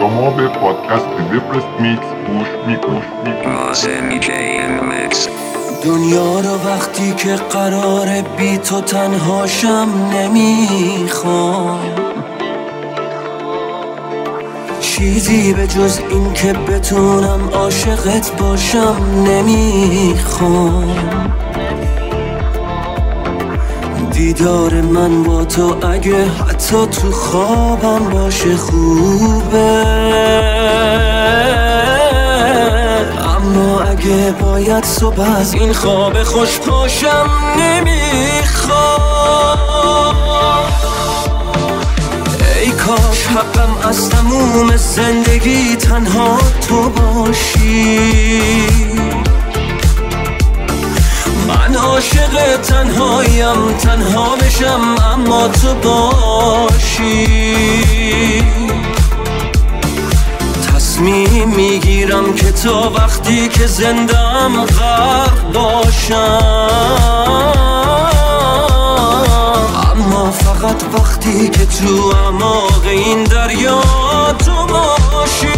شما به پادکست ویپرست میکس گوش میکنید. دنیا رو وقتی که قراره بی تو تنهاشم نمیخوام، چیزی به جز این که بتونم عاشقت باشم نمیخوام. دیدار من با تو اگه حتی تو خوابم باشه خوبه، اما اگه باید صبح از این خواب خوش پاشم نمیخوام. ای کاش حقم از تموم زندگی تنها تو باشی، من عاشق تنهایم، تنها بشم اما تو باشی. تصمیم میگیرم که تا وقتی که زندم غرق باشم، اما فقط وقتی که تو اعماق این دریا تو باشی.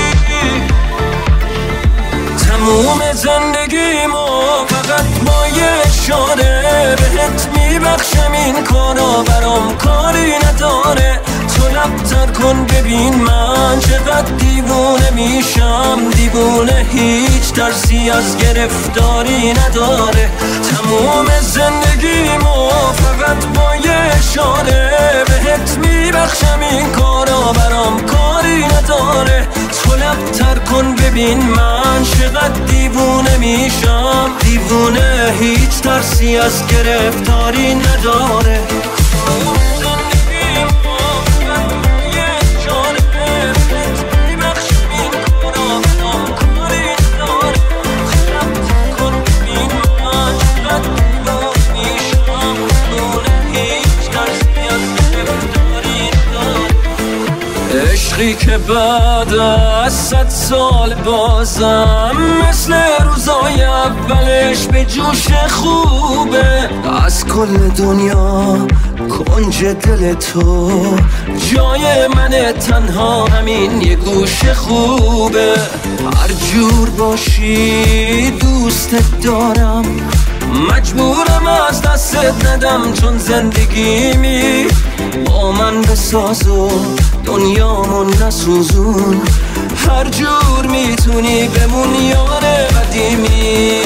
تموم زندگیمو فقط با یه اشاره بهت میبخشم، این کارا برام کاری نداره. تو لب‌تر کن ببین من چقدر دیوونه میشم، دیوونه هیچ ترسی از گرفتاری نداره. تموم زندگیمو فقط با یه اشاره بهت میبخشم، این کارا برام کاری نداره. تو لب‌تر کن ببین من چقدر دیوونه میشم، دیوونه هیچ ترسی از گرفتاری نداره. عشقی که بعد از 100 سال بازم مثل روزای اولش به جوش خوبه. از کل دنیا کنج دل تو جای من، تنها همین یه گوش خوبه. هر جور باشی دوستت دارم، مجبورم از دستت ندم، چون زندگیمی با من بساز و دنیامون نسوزون. هر جور میتونی بمون یار قدیمی.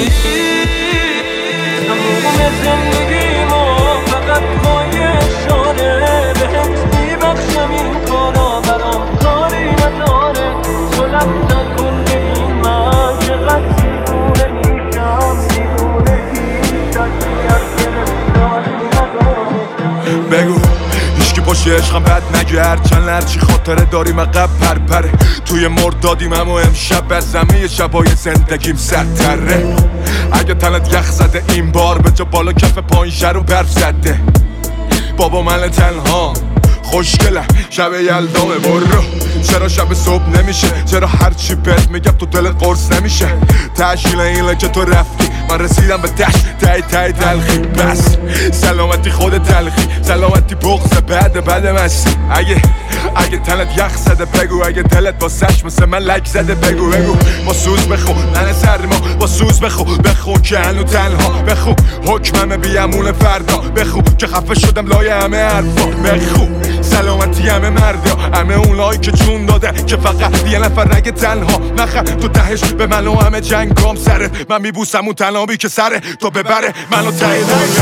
تموم زندگیمو فقط با یه اشاره بهت میبخشم، این کارا برام کاری نداره. تو لب‌تر کن ببین من چقدر دیوونه میشم، دیوونه هیچ ترسی از گرفتاری نداره. بگو هیچکی پشت عشقم بد نگرد، چند هرچی خاطره داریم عقب پرپره. توی مردادیم اما امشب از همه شبای زندگیم سرتره. اگه تنت یخ زده این بار به جا بالا کف پایین شر و برف زده. بابا من تنها خوشگلم شب یلدامه، برو چرا شب صبح نمیشه؟ چرا هرچی بهت میگم تو دلت قرص نمیشه؟ تشکیل اینه که تو رفتی من رسیدم به تای تلخی. بس سلامتی خود تلخی، سلامتی بغض بعد مستی. اگه تنت یخ زده بگو، اگه دلت با سش مثل من لک زده بگو. با سوز بخون من سرما، با سوز بخون که هنو تنها. بخون حکمم بیامون فردا، بخون که خفه شدم لای همه حرفا. بخون سلامتی همه مردا، همه اونایی که جون داده که فقط یه نفر رگ تنها نخر. تو دهش به من و همه جنگام سره، من میبوسم اون تنابی که سره تو ببره منو تایی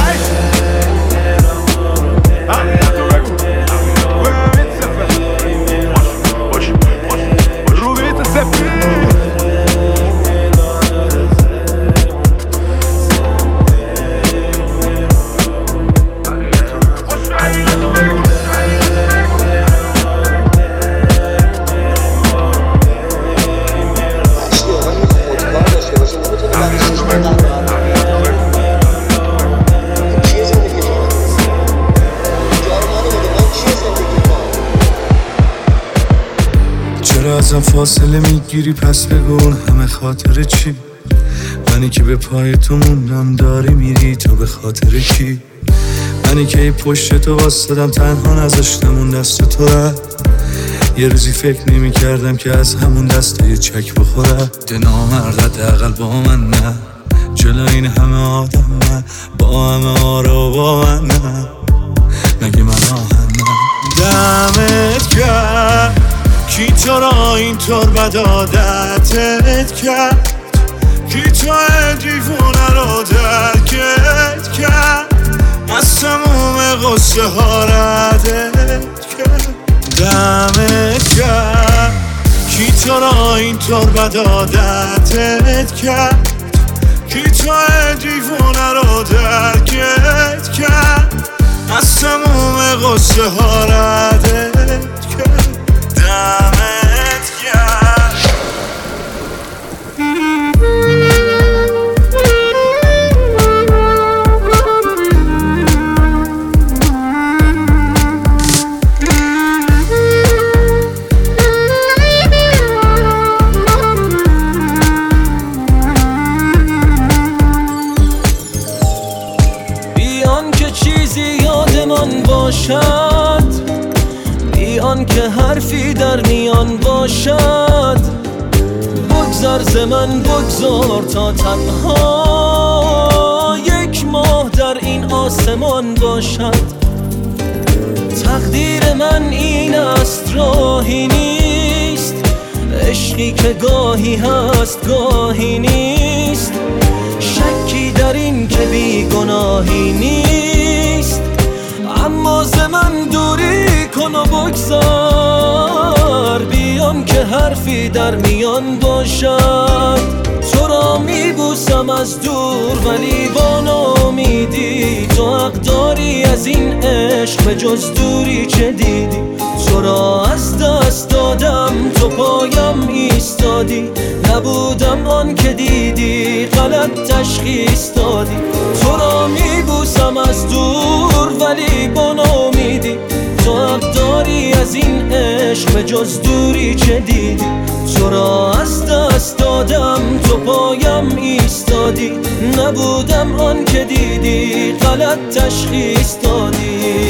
ازم فاصله میگیری پس بگو همه خاطر چی؟ منی که به پای تو موندم داری میری تو به خاطر کی؟ منی که پشت تو واسدم تنها نذاشتم اون دست تو رفت. یه روزی فکر نمی کردم که از همون دسته یه چک بخورم. ده نامرد حداقل با من نه، جلو این همه آدم نه، با همه آرا با من نه، مگه من آهنم. دمت کرد کی تو را اینطور بد عادتت کرد، کی تو دیوونه رو درکت کرد، از تموم غصه ها ردت کرد. دمت کرد کی تو را اینطور بد عادتت کرد، کی تو دیوونه رو درکت کرد، از تموم غصه ها ردت کرد. دمت کرد. بیان که چیزی یادمان باشد، بیان که حرفی در میان باشد، بگذار ز من بگذار تا تنها یک ماه در این آسمان باشد. تقدیر من این است راهی نیست، عشقی که گاهی هست گاهی نیست، شکی در این که بیگناهی نیست. اما ز من دوری کن و بگذار، بیان که حرفی در میان باشد. تو را میبوسم از دور ولی با ناامیدی، تو حق داری از این عشق به جز دوری چه دیدی. تو را از دست دادم تو پایم ایستادی، نبودم آن که دیدی غلط تشخیص دادی. تو را میبوسم از دور ولی با ناامیدی، تو حق داری از این عشق به جز دوری چه دیدی. تو را از دست دادم تو پایم ایستادی، نبودم آن که دیدی غلط تشخیص دادی.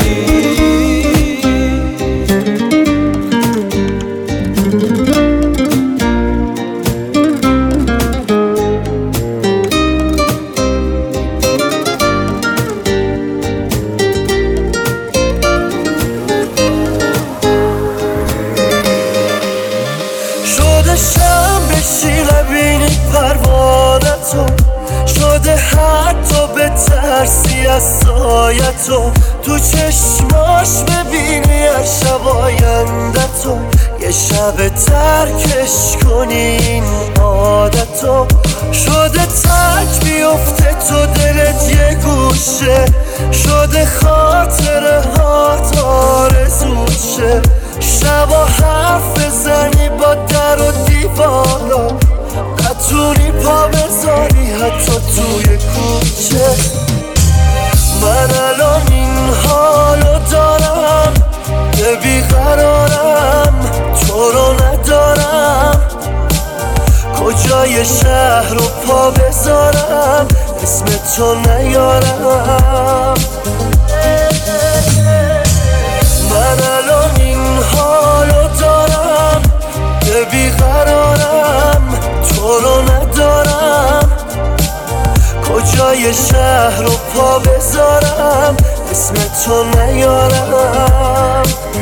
شده بینی پروانتو، شده حتی به ترسی از سایتو، تو چشماش ببینی هر شب آیندتو، یه شب ترکش کنی این عادتو. شده تک بیفته تو دلت یه گوشه، شده خاطره هات آرزوشه، شبا حرف بزنی با در و دیوارا، نتونی پا بذاری حتی توی کوچه. من الان این حالو دارم که بیقرارم، تو رو ندارم، کجای شهر رو پا بذارم اسم تو نیارم. من الان این حالو دارم که بیقرارم، تو رو ندارم، کجای شهر رو پا بذارم اسم تو نیارم.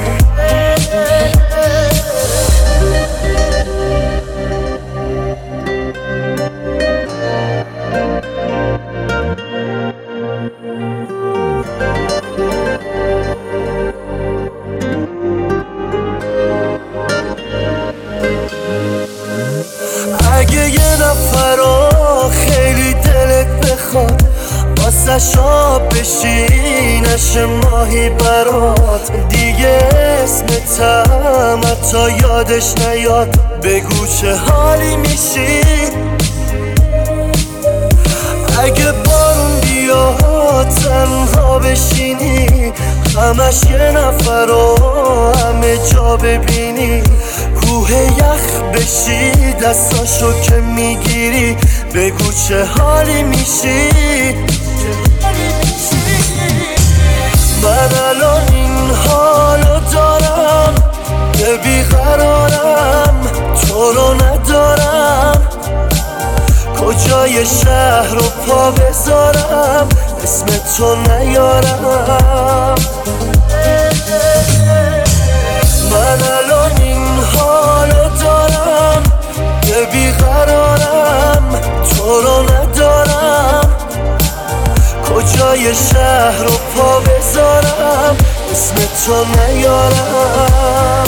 اگه یه نفر رو خیلی دلت بخواد، واسه آب بشی نشه ماهی برات، دیگه اسمتم حتی یادش نیاد، بگو چه حالی میشی. اگه بارون بیاد تنها بشینی، همش یه نفر رو همه جا ببینی، کوه یخ بشی دستاشو که میگیری، بگو چه حالی میشی. من الان این حالو دارم که بیقرارم، کجای شهر رو پا بذارم اسم تو نیارم. من الان این حالو دارم که بیقرارم تو رو ندارم. کجای شهر رو پا بذارم اسم تو نیارم.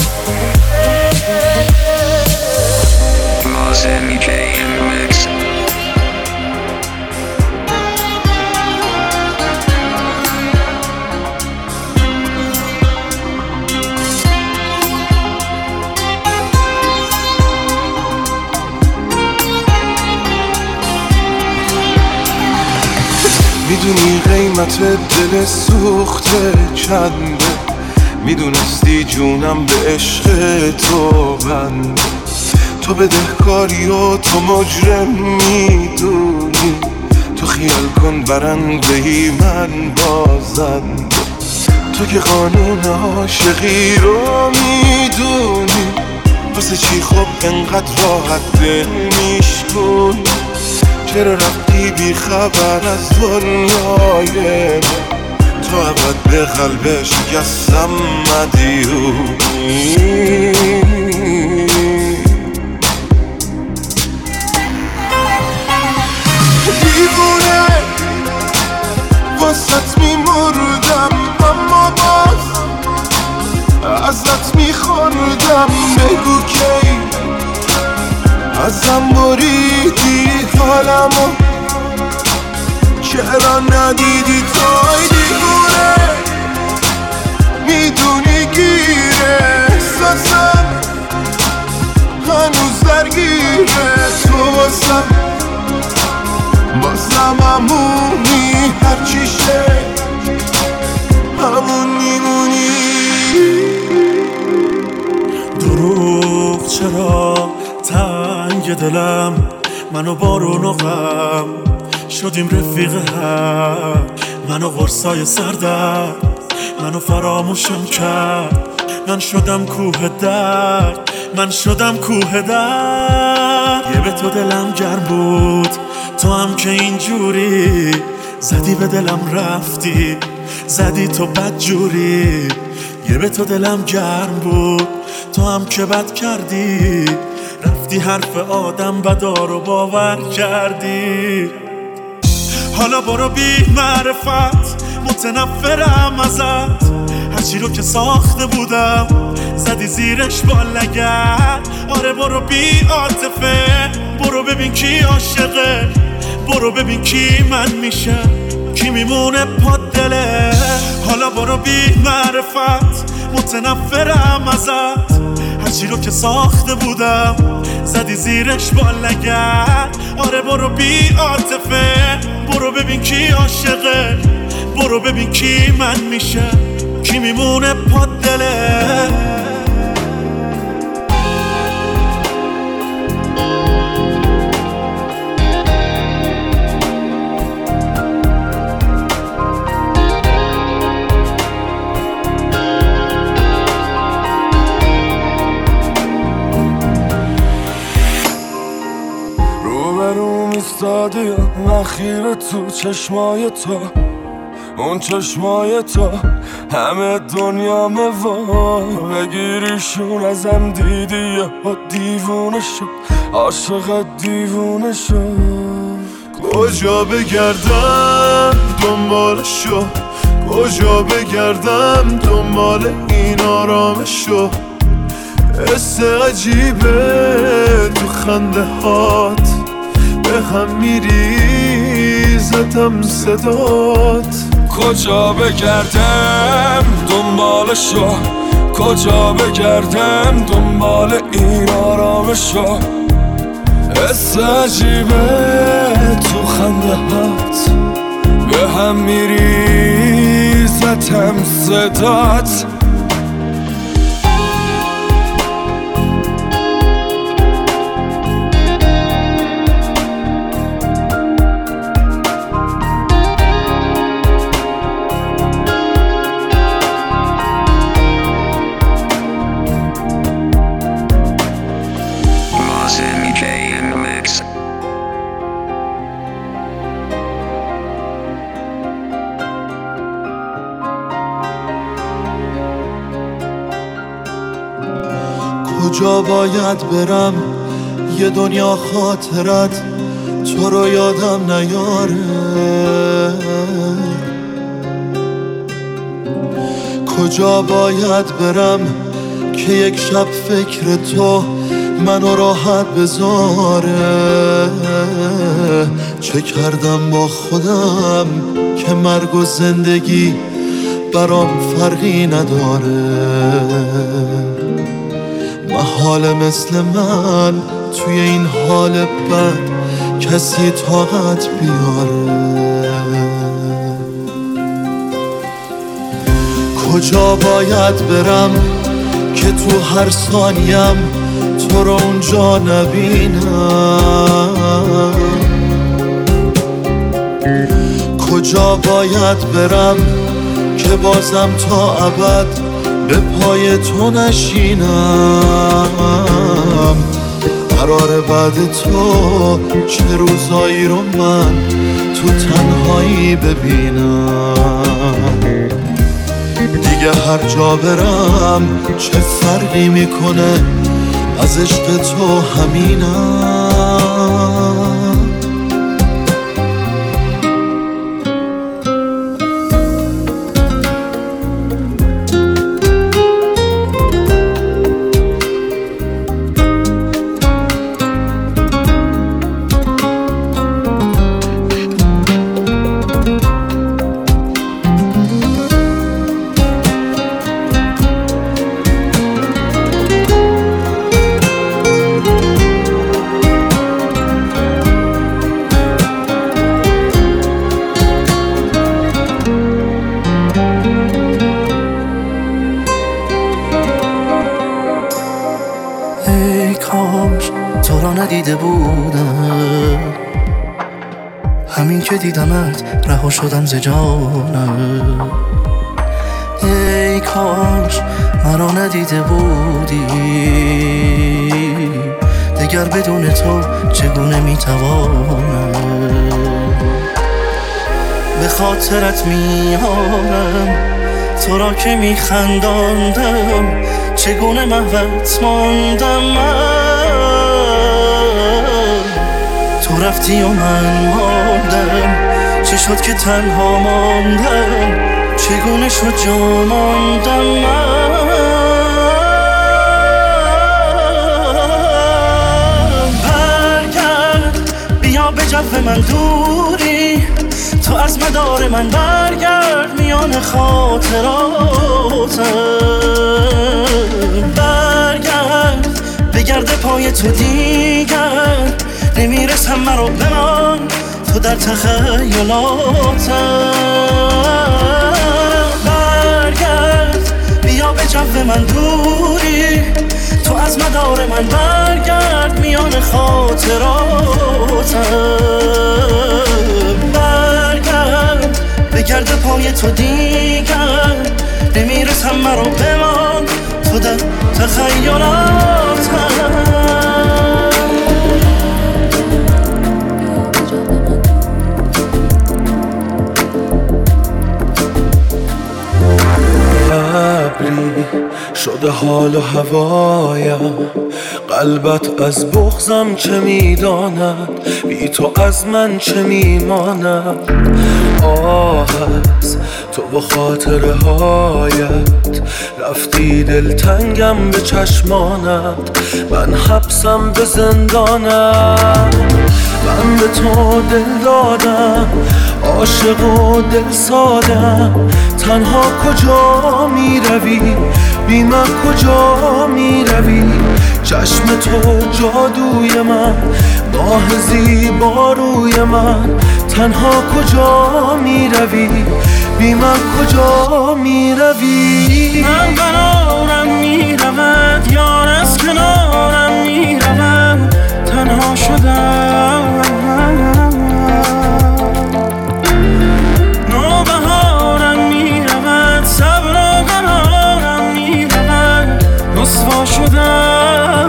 میدونی قیمت دل سوخته چنده، میدونستی جونم به عشق تو بنده. تو بدهکاری و تو مجرم میدونی، تو خیال کن برندهی من بازنده. تو که قانون عاشقی رو میدونی، واسه چی خب انقدر راحت دل میشکن؟ چرا رفتی بی خبر از دنیای من؟ تو ابد به قلب شکستم مدیونی. دیوونه واسط میمردم اما باز ازت میخوردم. بگو کی ازم بریدی حالمو، چرا ندیدی توی دیوونه؟ میدونی گیره احساسم هنوز درگیره. تو بازم همونی، هرچی شه همون میمونی. دروغ چرا تنگ دلم، منو بارون و غم شدیم رفیق هم. منو قرصای سردم منو فراموشم کرد. من شدم کوه درد، من شدم کوه درد. یه به تو دلم گرم بود، تو هم که اینجوری زدی به دلم رفتی، زدی تو بد جوری. یه به تو دلم گرم بود، تو هم که بد کردی، رفتی حرف آدم بدار رو باور کردی. حالا برو بی معرفت، متنفرم ازت. هرچی رو که ساخته بودم زدی زیرش با لگد. آره برو بی عاطفه، برو ببین کی عاشقه، برو ببین کی من میشه، کی میمونه پاد دله. حالا برو بی معرفت، متنفرم ازت. هرچی رو که ساخته بودم زدی زیرش با لگد. آره برو بی عاطفه، برو ببین کی عاشقه، برو ببین کی من میشه، کی میمونه پاد دله. ایستادیم اخیر تو چشمای تو، اون چشمای تو همه دنیا وا. بگیریشون ازم دیدی یهو دیوونه شد، عاشق دیوونه شد. کجا بگردم دنبالشو، کجا بگردم دنبال این آرامشو. حس عجیبه تو خنده هات، به هم میریزتم صدات. کجا بگردم دنبالشو، کجا بگردم دنبال این آرامشو. حس عجیبه تو خنده هات، به هم میریزتم صدات. کجا باید برم یه دنیا خاطرت تو رو یادم نیاره؟ کجا باید برم که یک شب فکر تو منو راحت بذاره؟ چه کردم با خودم که مرگ و زندگی برام فرقی نداره؟ محاله مثل من توی این حال بد کسی طاقت بیاره. کجا باید برم که تو هر ثانیم تو رو اونجا نبینم؟ کجا باید برم که بازم تا ابد به پای تو نشینم؟ قرار بعد تو چه روزایی رو من تو تنهایی ببینم؟ دیگه هر جا برم چه فرقی میکنه، از عشق تو همینم. تو را ندیده بودم، همین که دیدمت رها شدم ز جانم. ای کاش مرا ندیده بودی، دگر بدون تو چگونه میتوانم؟ به خاطرت میارم تو را که میخنداندم، چگونه محوت ماندم من. تو رفتی و من ماندم، چه شد که تنها ماندم، چگونه شد جا ماندم من. برگرد بیا به جو من دوری، تو از مدار من برگرد میان خاطراتم. برگرد بگرد پای تو دیگر نمیرسم، مرا بمان تو در تخیلاتم. برگرد بیا به جو من دوری، تو از مدار من برگرد میان خاطراتم. برگرد بگرد پای تو دیگر نمیرسم، مرا بمان تو در تخیلاتم. شده حال و هوایم، قلبت از بغضم چه میداند، بی تو از من چه میماند. آه از تو و خاطره هایت رفتی دلتنگم به چشمانت، من حبسم به زندانم. من به تو دل دادم، عاشق و دل سادم، تنها کجا می روی بی من کجا می روی؟ چشم تو جادوی من، ماه زیبا روی من، تنها کجا می روی بی من کجا می روی؟ من قرارم می رود یار از کنارم می رود، تنها شدم نوبهارم می رود، صبر و قرارم می رود، رسوا شدم.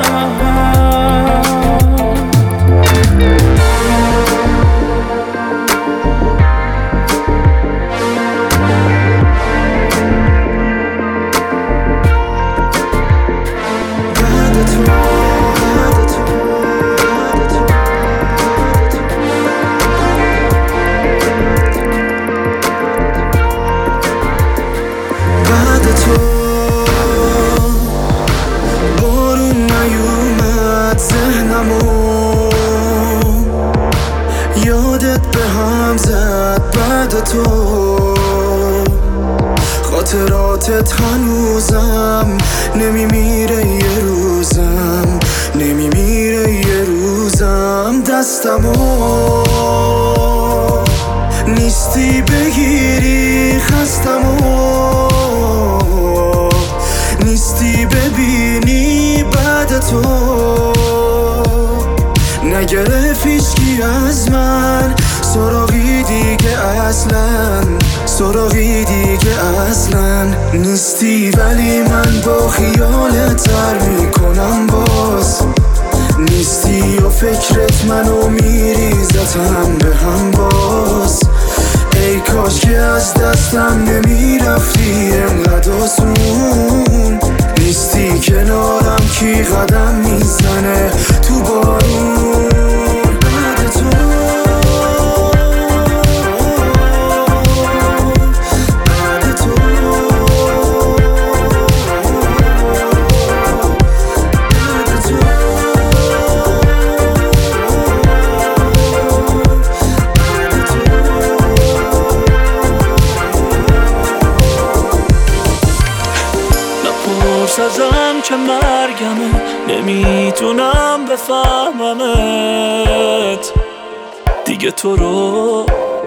یادت هنوزم نمیمیره یه روزم، نمیمیره یه روزم. دستمو نیستی بگیری، خستمو نیستی ببینی بعد تو. نگرفت هیچکی از من سراغی دیگه اصلا، سراغی دیگه اصلا نیستی. ولی من با خیالت تر میکنم باز، نیستی و فکرت منو میریزتم به هم باز. ای کاش که از دستم نمیرفتی انقدر آسون. نیستی کنارم کی قدم میزنه تو بارون بعد تو. ازم که مرگمه نمیتونم بفهممت دیگه. تو رو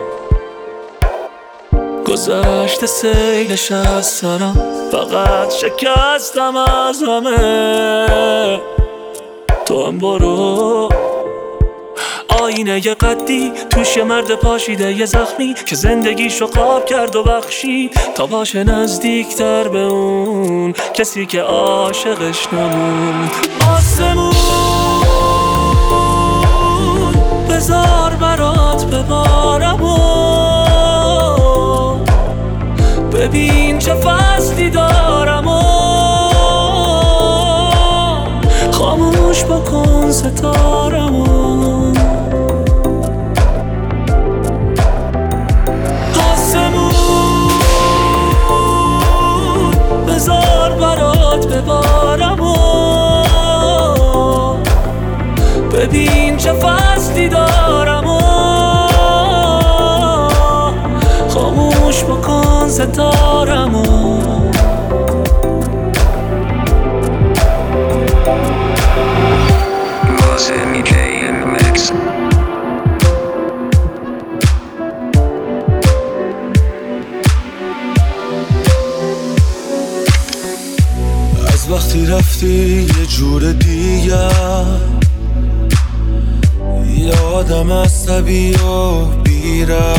گذشته سیلش از سرم، فقط شکستم از همه. تو هم برو آینه یه قدی توش یه مرد پاشیده یه زخمی که زندگیشو قاب کرد و بخشید تا باشه نزدیکتر به اون کسی که عاشقش نمون. آسمون بذار برات ببارم و ببین چه فصلی دارم و خاموش بکن ستارم و بذار برات ببارم و ببین چه فصلی دارم و خاموش بکن ستارم و وقتی رفتی یه جور دیگه، یه آدم عصبی و بیره،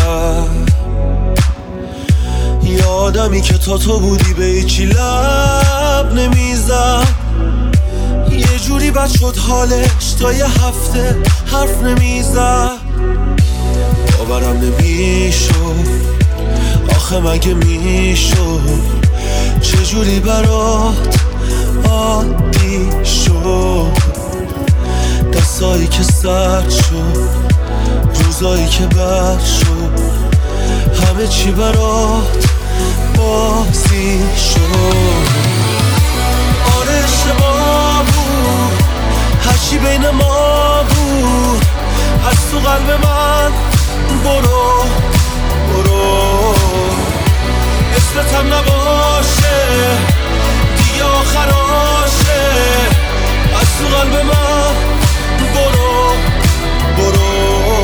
یه آدمی که تا بودی به هیچی لب نمیزد. یه جوری بد شد حالش تا یه هفته حرف نمیزد. باورم نمیشد آخه مگه میشد چجوری برات عادی شد. دستایی که سرد شد، روزایی که بد شد، همه چی برات بازی شد. آره اشتباه بود هرچی بین ما بود، از تو قلب من برو برو. اسمتم نباشه دیگه آخراشه، از تو قلب من برو برو.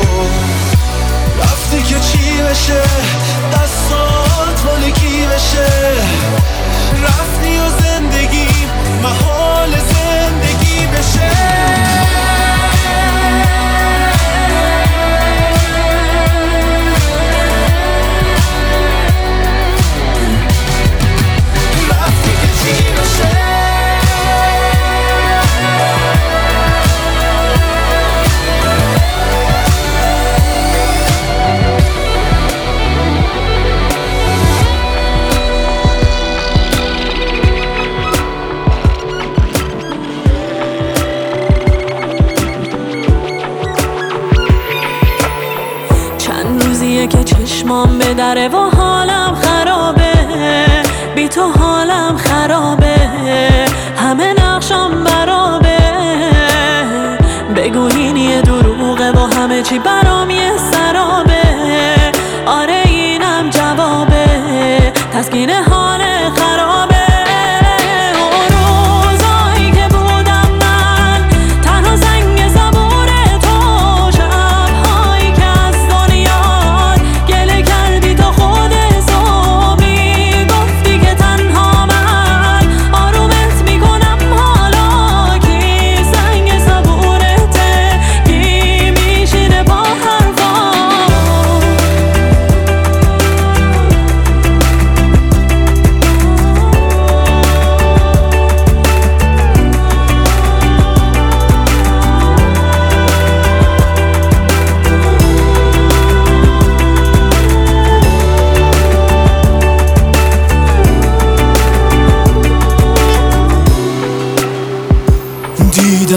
رفتی که چی بشه دستات مال کی بشه، رفتی و زندگی محال زندگی بشه. که چشمام به دره و حالم خرابه، بی تو حالم خرابه، همه نقشم برابه. بگو این یه دروغه و همه چی برام یه سرابه. آره اینم جوابه، تسکین حال خرابه.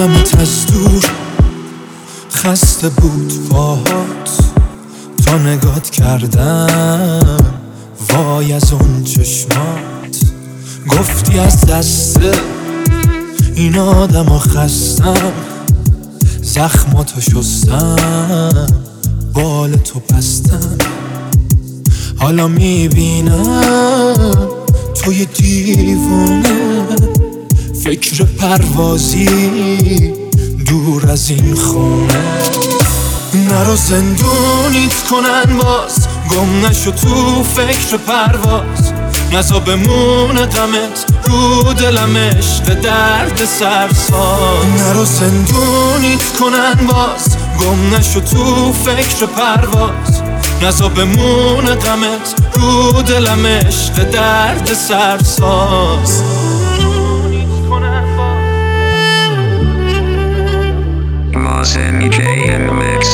دیدمت از دور خسته بود پاهات تا نگات کردم وای از اون چشمات گفتی از دست این آدم خستم زخماتو شستم بال تو بستم حالا میبینم توی دیوونه فکر پروازی دور از این خونه نرو زندونیت کنن باز گم نشو تو فکر پرواز نزا بمونه غمت رو دلم عشق درد سرساز نرو زندونیت کنن باز گم نشو تو فکر پرواز نزا بمونه غمت رو دلم عشق درد سرساز Mosin J in the mix.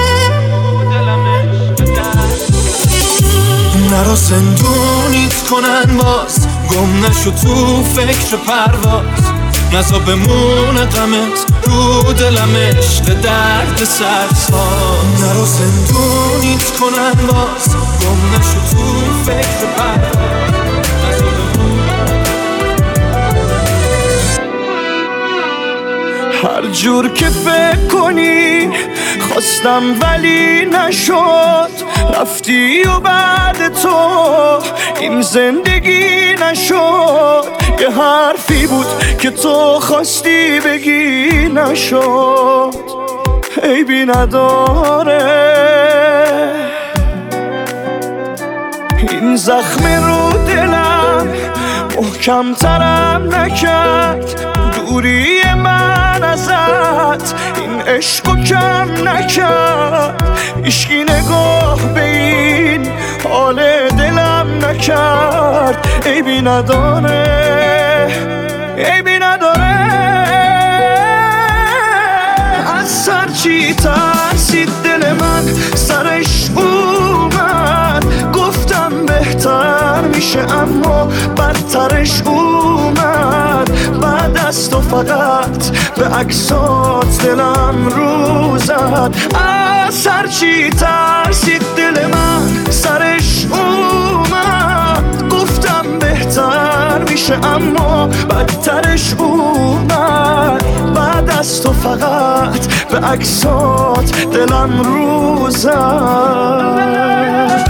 نرو زندونیت کنن باز گم نشو تو فکر پرواز نزا بمونه غمت رو دلم عشق درد سرساز نرو زندونیت کنن باز گم نشو تو فکر پرواز هر جور که فکر کنی خواستم ولی نشد رفتی و بعد تو این زندگی نشد یه حرفی بود که تو خواستی بگی نشد عیبی نداره این زخم رو دلم محکم ترم نکرد دوری من ازت این عشقو کم نکرد عشقی نگاه به این حال دلم نکرد عیبی نداره عیبی نداره از سر چی ترسید دل من سرش اومد گفتم بهتر میشه اما بدترش اومد بعد از تو فقط به عکسات دلم رو زد از هر چی ترسید دل من سرش اومد گفتم بهتر میشه اما بدترش اومد بعد از تو فقط به عکسات دلم رو زد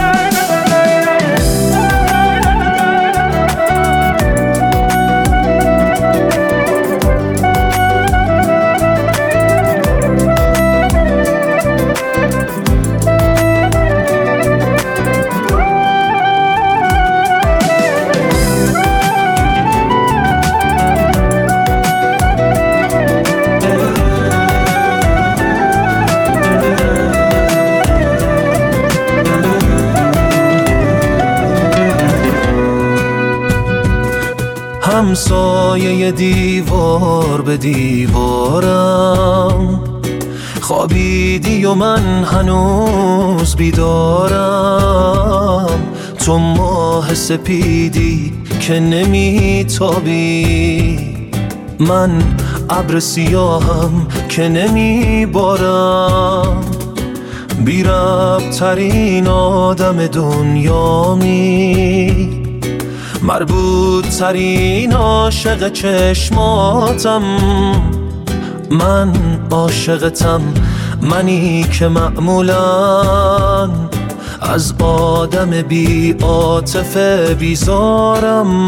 همسایه دیوار به دیوارم خوابیدی و من هنوز بیدارم تو ماه سپیدی که نمیتابی من ابر سیاهم که نمیبارم بی ربط ترین آدم دنیامی مربوط ترین عاشق چشماتم من عاشقتم منی که معمولاً از آدم بی عاطفه بیزارم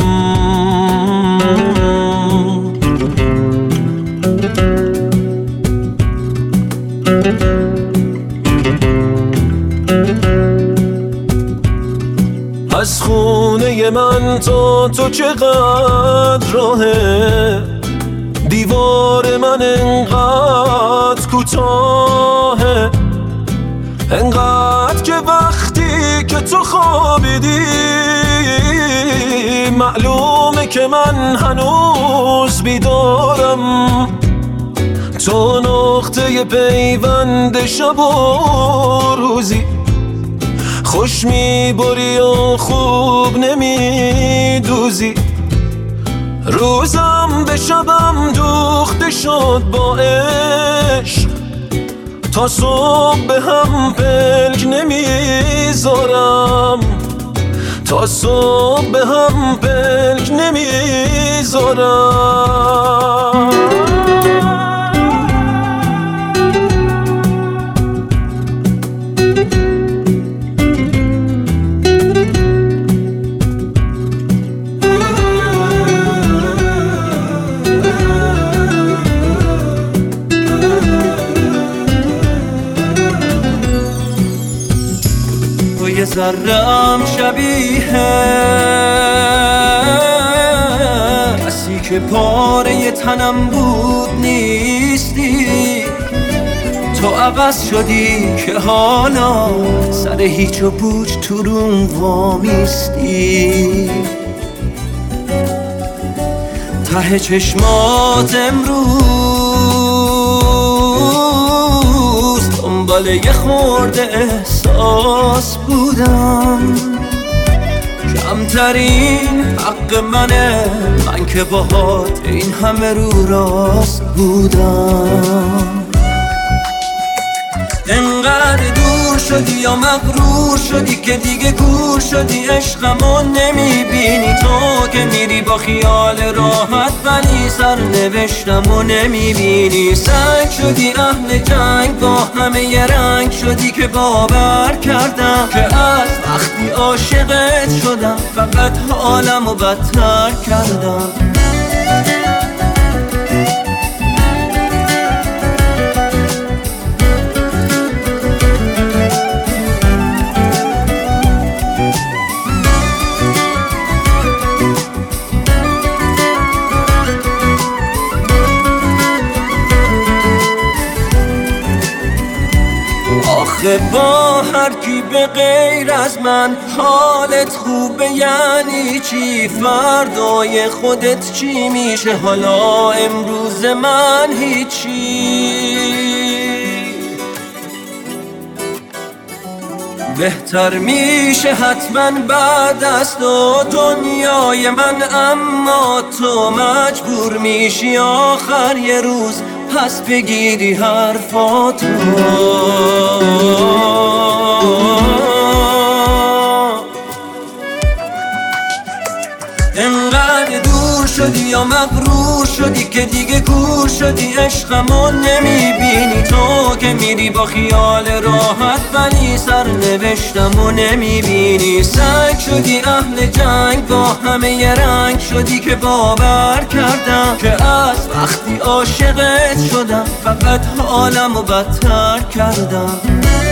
از خونه من تا تو چقدر راهه دیوار من انقدر کوتاهه انقدر که وقتی که تو خوابیدی معلومه که من هنوز بیدارم تو نقطه پیوند شب و روزی خوش میبری و خوب نمیدوزی روزم به شبم دوخته شد با عشق، تا صبح به هم پلک نمیذارم، تا صبح به هم پلک نمیذارم. یه ذره‌ام شبیه کسی که پاره تنم بود نیستی، تو عوض شدی که حالا سر هیچ و پوچ تو روم وامیستی. ته چشمات امروز دنبال یه خورده احساس بودم، کمترین حق منه، من که باهات این همه رو راست بودم. انقدر دور شدی یا مغرور شدی که دیگه گور شدی، عشقمو نمیبینی، تو که میری با خیال راحت ولی سرنوشتمو نمیبینی. سنگ شدی اهل جنگ، با همه یه رنگ شدی که باور کردم که از وقتی عاشقت شدم فقط حالمو بدتر کردم. آخه با هر کی به غیر از من حالت خوبه یعنی چی؟ فردای خودت چی میشه؟ حالا امروز من هیچی. بهتر میشه حتما بعد از تو دنیای من، اما تو مجبور میشی آخر یه روز پس بگیری حرفاتو. انقدر دور شدی یا مغرور شدی که دیگه گور شدی، عشقمو نمیبینی، تو که میری با خیال راحت ولی سرنوشتمو نمیبینی. سنگ شدی اهل جنگ، با همه یه رنگ شدی که باور کردم که از وقتی عاشقت شدم فقط حالمو بدتر کردم.